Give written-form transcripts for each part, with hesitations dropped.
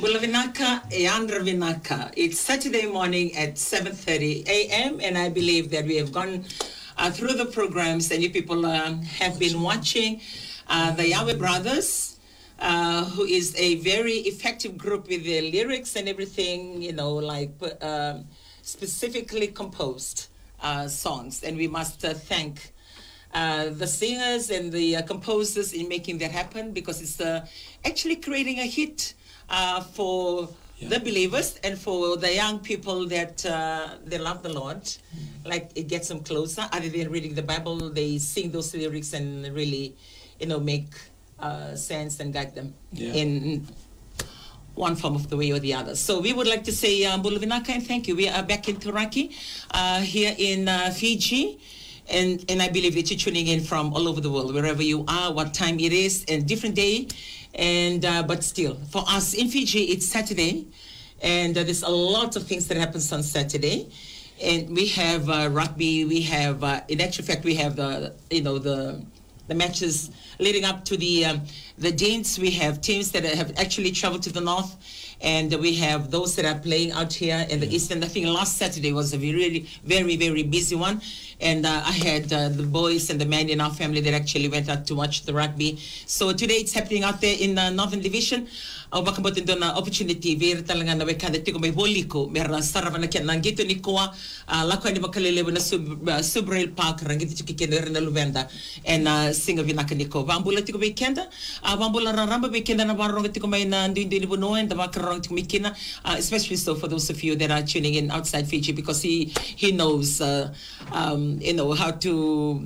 Bulavinaka, Yandravinaka. It's Saturday morning at 7:30 a.m. and I believe that we have gone through the programs and you people have been watching the Yahweh Brothers, who is a very effective group with their lyrics and everything, you know, like specifically composed songs. And we must thank the singers and the composers in making that happen, because it's actually creating a hit for the believers and for the young people that they love the Lord. Like, it gets them closer. Other than reading the Bible, they sing those lyrics and really, you know, make sense and guide them in one form of the way or the other. So we would like to say Bulavinaka and thank you. We are back in Turaki, here in Fiji. And I believe that you're tuning in from all over the world, wherever you are, what time it is, and different day. And but still, for us in Fiji, it's Saturday, and there's a lot of things that happens on Saturday. And we have rugby. We have, in actual fact, we have the matches leading up to the Danes. We have teams that have actually traveled to the north, and we have those that are playing out here in the east. And I think last Saturday was a really very, very busy one. And I had the boys and the men in our family that actually went out to watch the rugby. So today it's happening out there in the Northern Division. Baka mo din na opportunity ver talaga na weka dito may boliko mera sarava na kyan nangito ni koa lako ni makalelewa na Subrail Park rangito chikikenera na Luvenda and singa vinaka ni ko vambula tiko weekenda vambula ramba weekenda na barong tiko may na ndindo ni buno and makarong tiko mikina, especially so for those of you that are tuning in outside Fiji, because he knows you know how to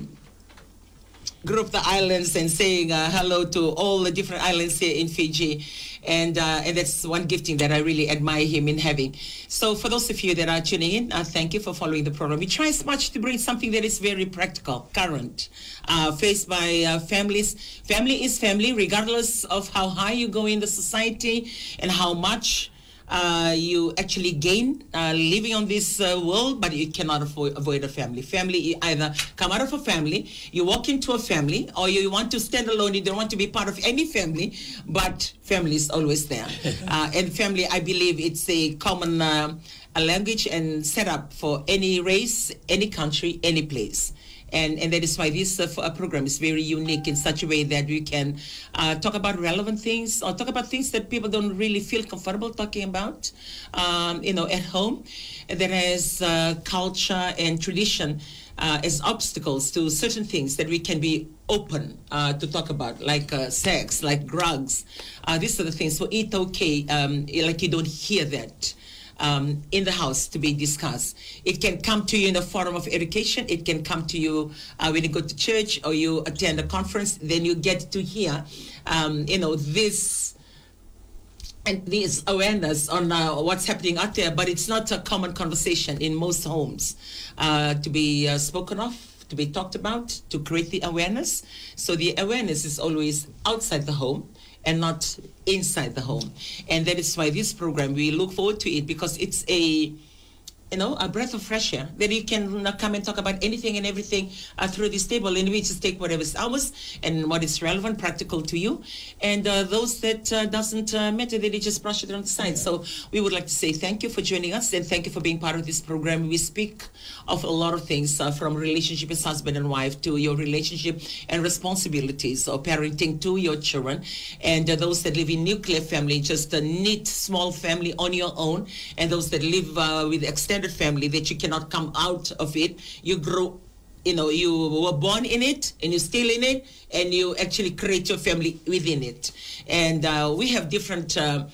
group the islands and saying hello to all the different islands here in Fiji. And that's one gifting that I really admire him in having. So for those of you that are tuning in, thank you for following the program. We try as much to bring something that is very practical, current, faced by families. Family is family, regardless of how high you go in the society and how much you actually gain living on this world, but you cannot avoid a family. Family, you either come out of a family, you walk into a family, or you want to stand alone, you don't want to be part of any family, but family is always there. And family, I believe it's a common a language and setup for any race, any country, any place. And that is why this program is very unique in such a way that we can talk about relevant things or talk about things that people don't really feel comfortable talking about, you know, at home. That has culture and tradition as obstacles to certain things that we can be open to talk about, like sex, like drugs. These are the things. So it's okay, like you don't hear that in the house to be discussed. It can come to you in the forum of education. It can come to you when you go to church or you attend a conference. Then you get to hear, you know, this and this awareness on what's happening out there. But it's not a common conversation in most homes to be spoken of, to be talked about, to create the awareness. So the awareness is always outside the home and not inside the home. And that is why this program, we look forward to it, because it's a, you know, a breath of fresh air that you can come and talk about anything and everything through this table, and we just take whatever's ours and what is relevant, practical to you, and those that doesn't matter, they just brush it on the side. So we would like to say thank you for joining us, and thank you for being part of this program. We speak of a lot of things, from relationship as husband and wife to your relationship and responsibilities, or parenting to your children, and those that live in nuclear family, just a neat small family on your own, and those that live with extended family that you cannot come out of it. You grow, you know, you were born in it and you're still in it, and you actually create your family within it. And we have different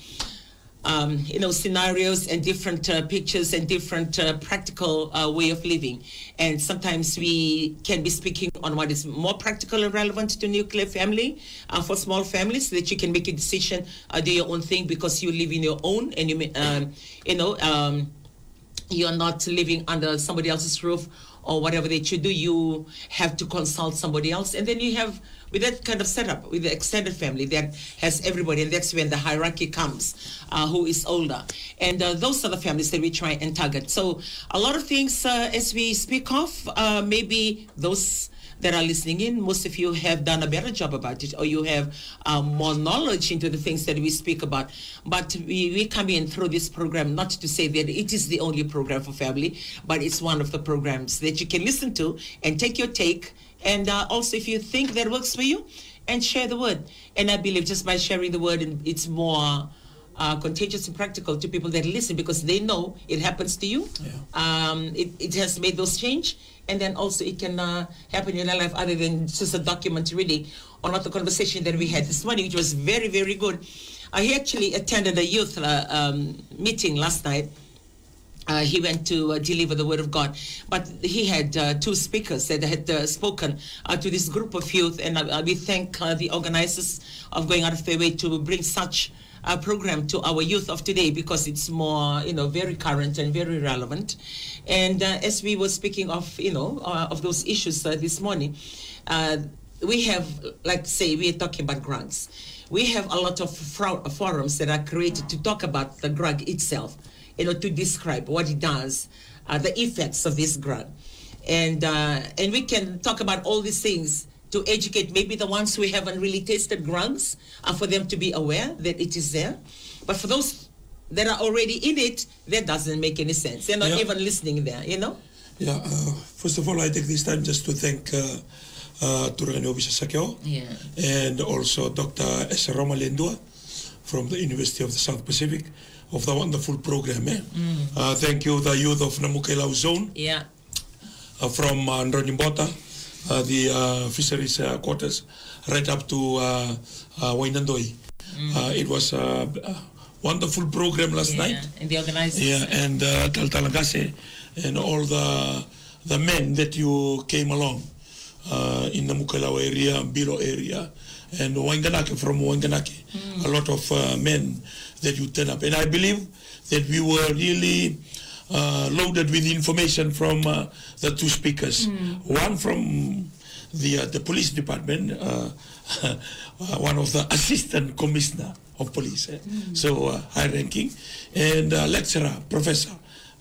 you know, scenarios and different pictures and different practical way of living. And sometimes we can be speaking on what is more practical and relevant to nuclear family, for small families, so that you can make a decision, do your own thing, because you live in your own, and you know, you're not living under somebody else's roof or whatever that you do. You have to consult somebody else. And then you have, with that kind of setup, with the extended family that has everybody, and that's when the hierarchy comes, who is older. And those are the families that we try and target. So a lot of things as we speak of, maybe those that are listening in, most of you have done a better job about it, or you have more knowledge into the things that we speak about. But we come in through this program not to say that it is the only program for family, but it's one of the programs that you can listen to and take your take. And also, if you think that works for you, and share the word. And I believe just by sharing the word, it's more contagious and practical to people that listen, because they know it happens to you. Yeah. It has made those change, and then also it can happen in your life, other than just a document really on what the conversation that we had this morning, which was very, very good. He actually attended a youth meeting last night. He went to deliver the word of God, but he had two speakers that had spoken to this group of youth, and we thank the organizers of going out of their way to bring such a program to our youth of today, because it's more, very current and very relevant. And as we were speaking of, of those issues this morning, we have, like say, we are talking about drugs. We have a lot of forums that are created to talk about the drug itself, to describe what it does, the effects of this drug. And we can talk about all these things to educate maybe the ones who haven't really tasted drugs, for them to be aware that it is there. But for those that are already in it, that doesn't make any sense. They're not even listening there, Yeah, first of all, I take this time just to thank Turagano Bisasakyo, and also Dr. Esaroma Lendua from the University of the South Pacific, of the wonderful program. Thank you, the youth of Namukelau Zone. Yeah. From Nronimbota, the fisheries quarters, right up to Wainandoi. It was a wonderful program last night. And the organizers. Yeah, and Taltalagase, and all the men that you came along in the Mukelau area, Biro area, and Wanganake, from Wanganake. A lot of men that you turn up. And I believe that we were really loaded with information from the two speakers. One from the police department, one of the assistant commissioner of police, so high ranking, and lecturer, professor,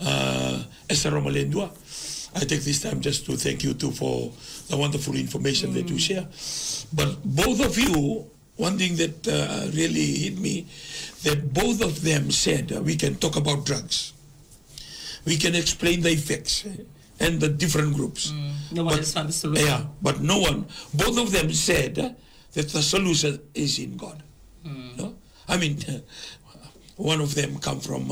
Esaroma Lendua. I take this time just to thank you too for the wonderful information that you share. But both of you, one thing that really hit me, that both of them said we can talk about drugs. We can explain the effects and the different groups. No one has found the solution. Yeah, but no one, both of them said that the solution is in God. No? I mean, one of them come from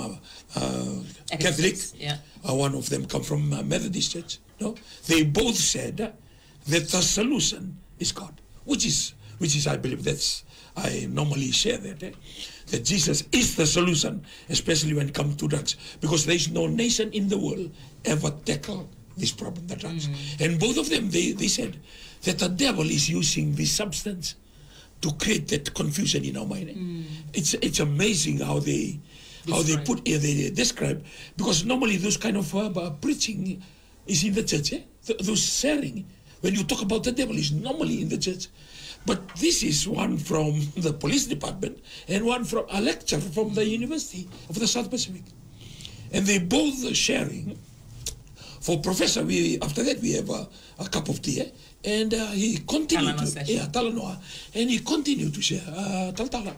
Catholic, one of them come from Methodist Church. No? They both said that the solution is God, which is I believe I normally share that Jesus is the solution, especially when it comes to drugs, because there is no nation in the world ever tackle this problem, the drugs. And both of them, they said that the devil is using this substance to create that confusion in our mind. It's amazing how they they describe, because normally those kind of preaching is in the church. Those sharing, when you talk about the devil, is normally in the church. But this is one from the police department and one from a lecturer from the University of the South Pacific. And they both sharing. For Professor, after that we have a cup of tea, and he continued Talanoa, and he continued to share. Taltala,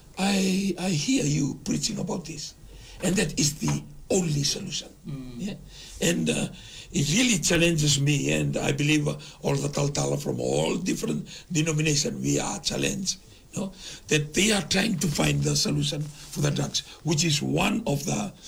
I hear you preaching about this, and that is the only solution. And it really challenges me, and I believe all the Taltala from all different denominations, we are challenged, that they are trying to find the solution for the drugs, which is one of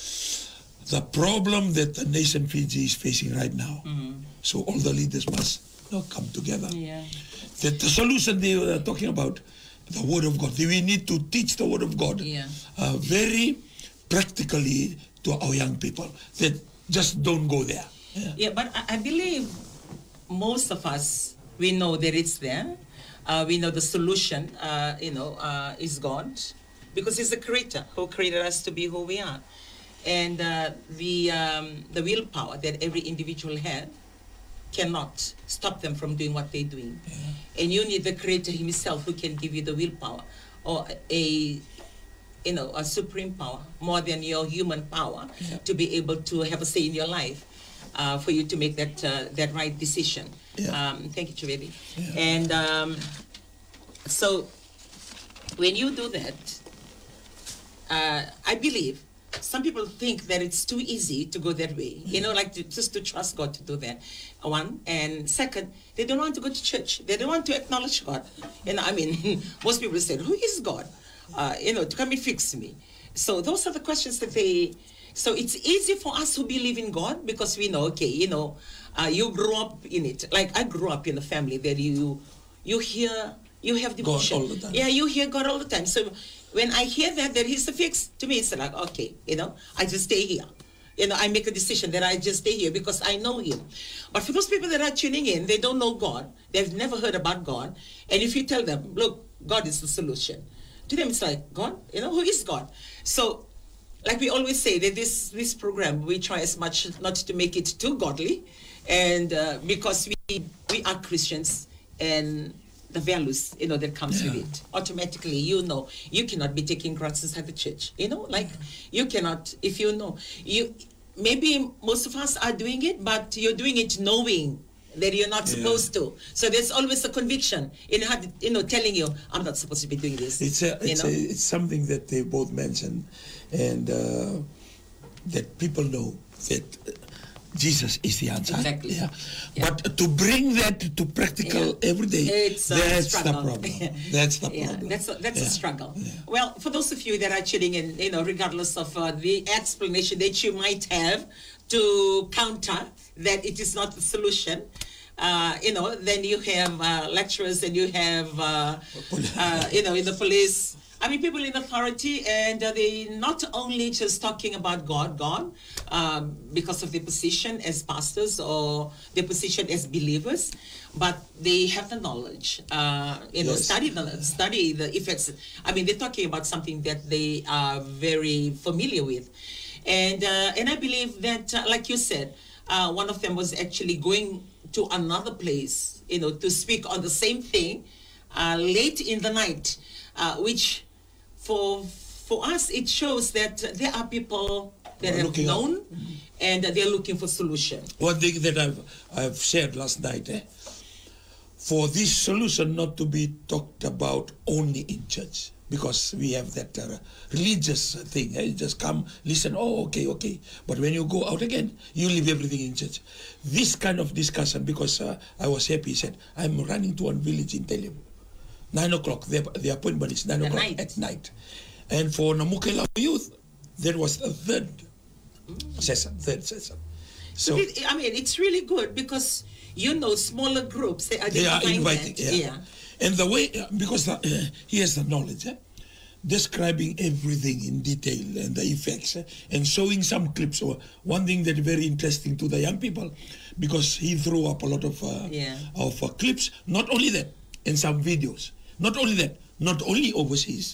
the problem that the nation Fiji is facing right now. So all the leaders must come together. That the solution they were talking about, the Word of God, we need to teach the Word of God very practically to our young people, that just don't go there. But I believe most of us, we know that it's there. We know the solution, is God, because He's the Creator who created us to be who we are. And the willpower that every individual has cannot stop them from doing what they're doing. And you need the Creator Himself who can give you the willpower, or a supreme power, more than your human power, to be able to have a say in your life. for you to make that right decision. Yeah. Thank you, Chubedi. Yeah. And so when you do that, I believe some people think that it's too easy to go that way, just to trust God to do that. One, and second, they don't want to go to church. They don't want to acknowledge God. Most people say, who is God? To come and fix me. So those are the questions that so it's easy for us who believe in God because we know, you grew up in it. Like I grew up in a family that you have devotion. God all the time. Yeah, you hear God all the time. So when I hear that He's the fix, to me it's like, okay, I just stay here. I make a decision that I just stay here because I know Him. But for those people that are tuning in, they don't know God. They've never heard about God. And if you tell them, look, God is the solution. To them, it's like, God, who is God? So, like we always say, that this program, we try as much not to make it too godly. And because we are Christians and the values, that comes with it. Automatically, you cannot be taking drugs inside the church. You cannot, if maybe most of us are doing it, but you're doing it knowing that you're not supposed to. So there's always a conviction telling you, I'm not supposed to be doing this. It's something that they both mentioned, and that people know that Jesus is the answer. Exactly. Yeah. But to bring that to practical every day, that's the problem. That's the problem. That's a struggle. Yeah. Well, for those of you that are tuning in, regardless of the explanation that you might have to counter that it is not the solution, then you have lecturers and you have, in the police. People in authority, and they not only just talking about God, because of their position as pastors or their position as believers, but they have the knowledge, study the effects. They're talking about something that they are very familiar with. And I believe that, like you said, one of them was actually going to another place, to speak on the same thing late in the night, which for us, it shows that there are people that have known and they're looking for solution. One thing that I've shared last night, for this solution not to be talked about only in church, because we have that religious thing. You just come, listen, okay. But when you go out again, you leave everything in church. This kind of discussion, because I was happy, he said, I'm running to one village in Telem. 9 o'clock, the appointment is 9 o'clock at night. And for Namukela youth, that was a third session. So it's really good because, smaller groups, they are inviting. Yeah. And the way, because he has the knowledge, describing everything in detail and the effects, and showing some clips. Or one thing that is very interesting to the young people, because he threw up a lot of clips, not only that, and some videos. Not only that, not only overseas.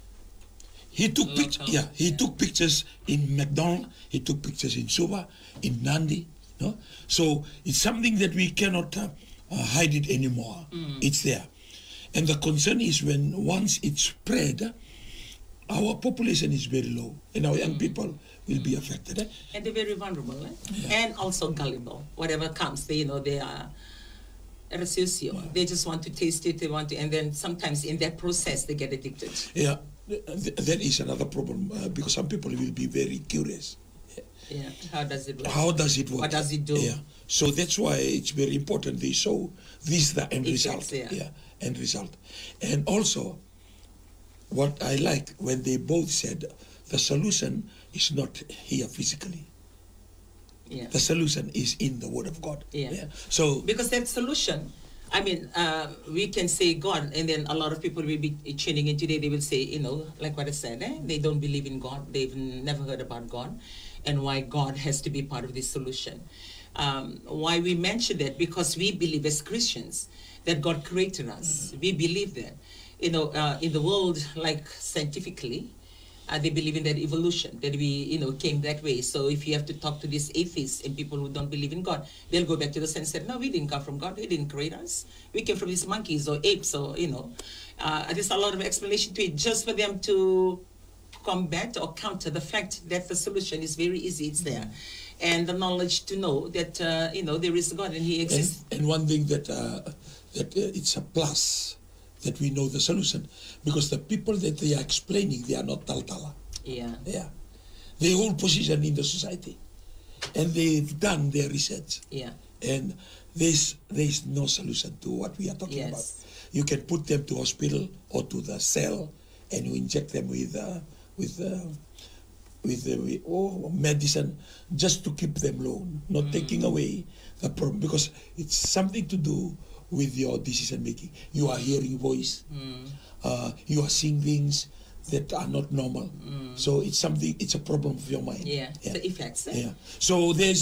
He took took pictures in McDonald, he took pictures in Suva, in Nandi. So it's something that we cannot hide it anymore. It's there. And the concern is when once it's spread, our population is very low, and our young people will be affected. And they're very vulnerable, and also gullible. Whatever comes, they are they just want to taste it, and then sometimes in that process they get addicted. Yeah, that is another problem, because some people will be very curious. Yeah, how does it work? How does it work? What does it do? Yeah, so that's why it's very important they show this the end result. End result. And also, what I like when they both said the solution is not here physically. Yeah. The solution is in the Word of God. Yeah. So because that solution, we can say God, and then a lot of people will be tuning in today. They will say, like what I said, they don't believe in God. They've never heard about God, and why God has to be part of this solution. Why we mention that? Because we believe as Christians that God created us. We believe that, in the world, like scientifically. They believe in that evolution, that we, came that way. So if you have to talk to these atheists and people who don't believe in God, they'll go back to the sense that, no, we didn't come from God. He didn't create us. We came from these monkeys or apes or, there's a lot of explanation to it just for them to combat or counter the fact that the solution is very easy. It's there. and the knowledge to know that, there is God and He exists. And one thing that it's a plus that we know the solution, because the people that they are explaining, they are not taltala. Yeah. Yeah. They hold position in the society, and they've done their research. Yeah. And there's no solution to what we are talking about. You can put them to hospital or to the cell, and you inject them with medicine just to keep them low, not taking away the problem, because it's something to do with your decision making. You are hearing voice, you are seeing things that are not normal. So it's a problem of your mind. Yeah. The effects. Yeah. So there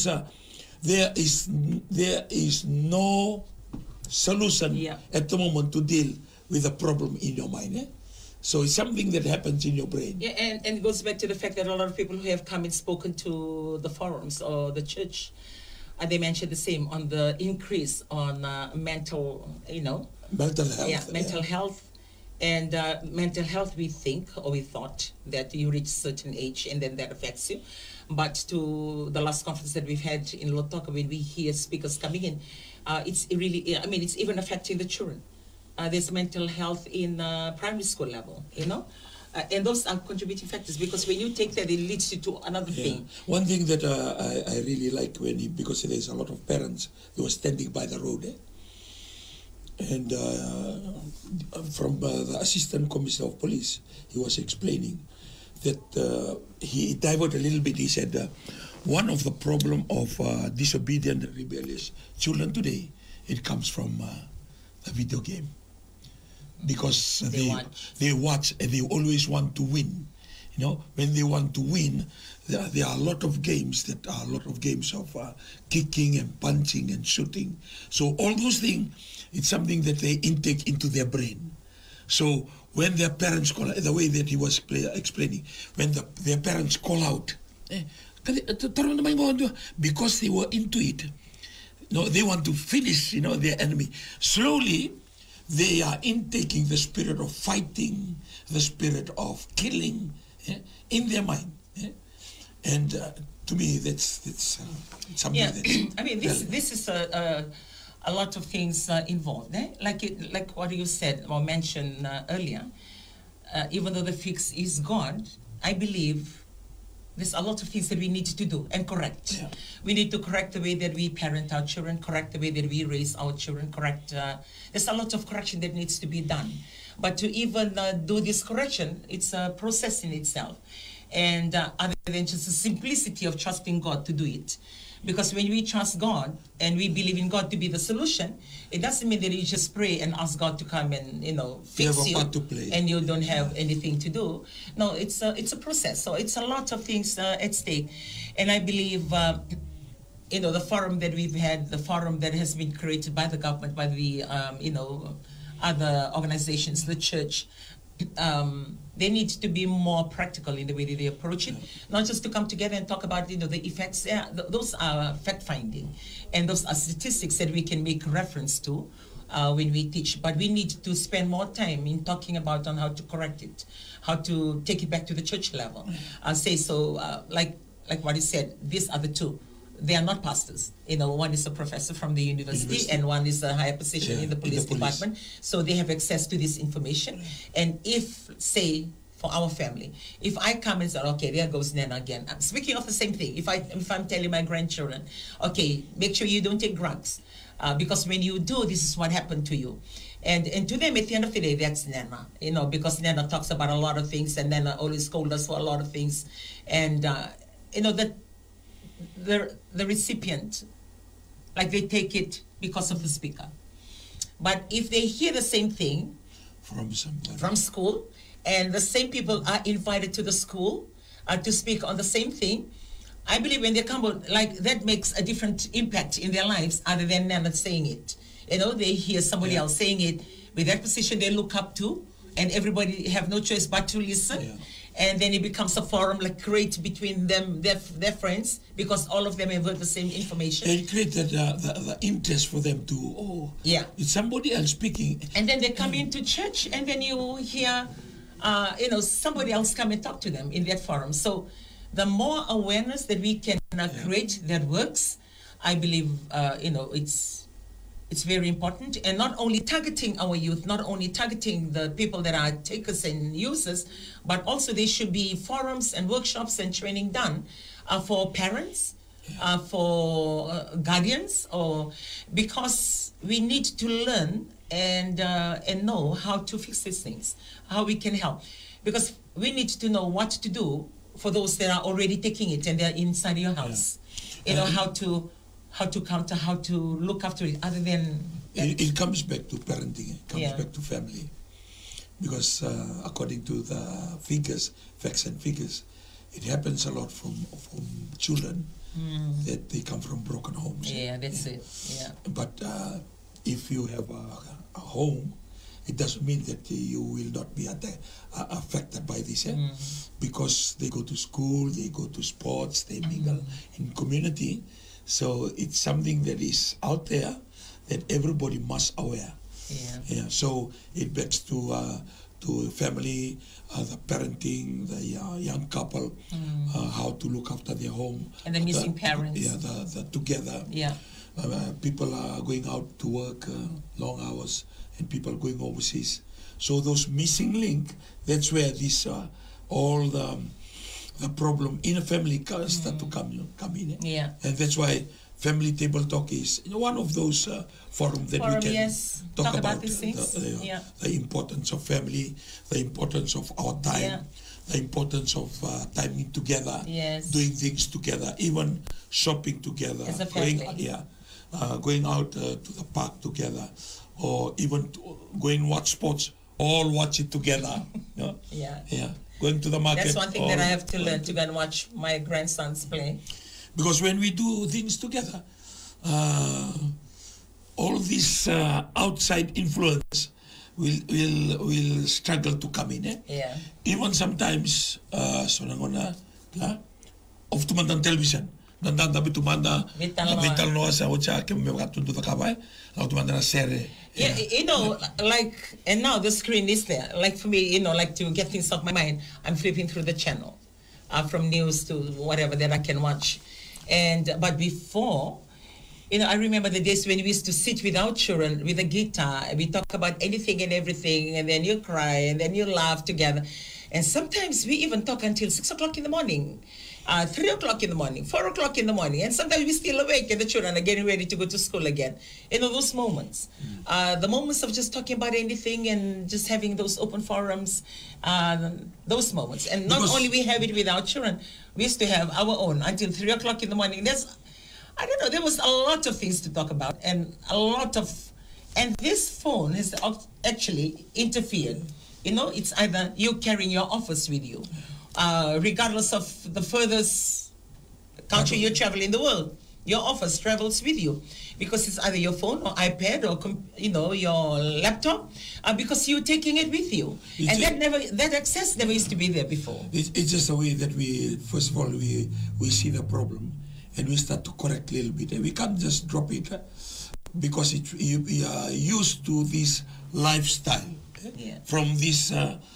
is no solution at the moment to deal with a problem in your mind. So it's something that happens in your brain. Yeah, and it goes back to the fact that a lot of people who have come and spoken to the forums or the church, they mentioned the same on the increase on mental health. Yeah, mental health. And mental health, we think or we thought that you reach a certain age and then that affects you. But to the last conference that we've had in Lotoka, when we hear speakers coming in, it's really, it's even affecting the children. There's mental health in primary school level, and those are contributing factors, because when you take that, it leads you to another thing. One thing that I really like because there's a lot of parents who were standing by the road, and from the Assistant Commissioner of Police, he was explaining that he diverted a little bit. He said one of the problem of disobedient and rebellious children today, it comes from the video game. Because they watch and they always want to win. When they want to win, there are a lot of games of kicking and punching and shooting. So all those things, it's something that they intake into their brain. So when their parents call, the way that he was explaining, when their parents call out, because they were into it, they want to finish, their enemy. Slowly, they are intaking the spirit of fighting, the spirit of killing in their mind. And to me, that's something that... this is a lot of things involved. Like what you said or mentioned earlier, even though the fix is God, I believe there's a lot of things that we need to do and correct. Yeah. We need to correct the way that we parent our children, correct the way that we raise our children, correct. There's a lot of correction that needs to be done. But to even do this correction, it's a process in itself. And other than just the simplicity of trusting God to do it. Because when we trust God and we believe in God to be the solution, it doesn't mean that you just pray and ask God to come and fix you and you don't have anything to do. No, it's a process. So it's a lot of things at stake, and I believe the forum that we've had, the forum that has been created by the government, by the other organizations, the church. They need to be more practical in the way that they approach it, not just to come together and talk about the effects. Those are fact-finding, and those are statistics that we can make reference to when we teach. But we need to spend more time in talking about on how to correct it, how to take it back to the church level. Like what he said, these are the two. They are not pastors. One is a professor from the university and one is a higher position in the police department. So they have access to this information. And if, say, for our family, if I come and say, okay, there goes Nana again. I'm speaking of the same thing. If I'm telling my grandchildren, okay, make sure you don't take drugs. Because when you do, this is what happened to you. And to them, at the end of the day, that's Nana. Because Nana talks about a lot of things and Nana always scolds us for a lot of things. And, that the recipient, like they take it because of the speaker. But if they hear the same thing from school, and the same people are invited to the school to speak on the same thing, I believe when they come out, like that makes a different impact in their lives other than Nana saying it. They hear somebody else saying it with that position they look up to, and everybody have no choice but to listen. Yeah. And then it becomes a forum like create between them, their friends, because all of them have heard the same information. And created the interest for them to, it's somebody else speaking. And then they come into church and then you hear, somebody else come and talk to them in that forum. So the more awareness that we can create that works, I believe, it's very important. And not only targeting our youth, not only targeting the people that are takers and users, but also there should be forums and workshops and training done for parents, for guardians, because we need to learn and know how to fix these things, how we can help. Because we need to know what to do for those that are already taking it and they're inside your house. How to counter, how to look after it, other than... It comes back to parenting, it comes back to family. Because according to the figures, facts and figures, it happens a lot from children that they come from broken homes. Yeah, that's it. Yeah. But if you have a home, it doesn't mean that you will not be affected by this, because they go to school, they go to sports, they mingle in community. So it's something that is out there that everybody must aware. Yeah. So it backs to family, the parenting, the young couple, how to look after their home. And the missing parents. Yeah, the together. Yeah. People are going out to work long hours, and people going overseas. So those missing link, that's where this all the problem in a family start to come in. Yeah. And that's why Family Table Talk is one of those forums that we can talk about these things. The importance of family, the importance of our time, the importance of timing together, doing things together, even shopping together, as a family. Going out to the park together, or even going watch sports, all watch it together. Going to the market. That's one thing that I have to learn, to go and watch my grandsons play. Because when we do things together, all this outside influence will struggle to come in. Even sometimes, of tumandang television. Nandang tabi tumanda vital noa sa ocha ke me gatundu ta kabai au tumanda na serie. And now the screen is there. Like for me, like to get things off my mind, I'm flipping through the channel, from news to whatever that I can watch. But before, I remember the days when we used to sit with our children with a guitar, and we talk about anything and everything, and then you cry, and then you laugh together. And sometimes we even talk until 6 o'clock in the morning, 3 o'clock in the morning, 4 o'clock in the morning, and sometimes we're still awake and the children are getting ready to go to school again. Those moments. The moments of just talking about anything and just having those open forums, those moments. And not only we have it with our children, we used to have our own until 3 o'clock in the morning. There was a lot of things to talk about, and and this phone has actually interfered. It's either you carrying your office with you, regardless of the furthest country you travel in the world, your office travels with you, because it's either your phone or iPad or your laptop, because you're taking it with you, and that access never used to be there before. It's just a way that we first of all we see the problem and we start to correct a little bit, and we can't just drop it because we are used to this lifestyle. From this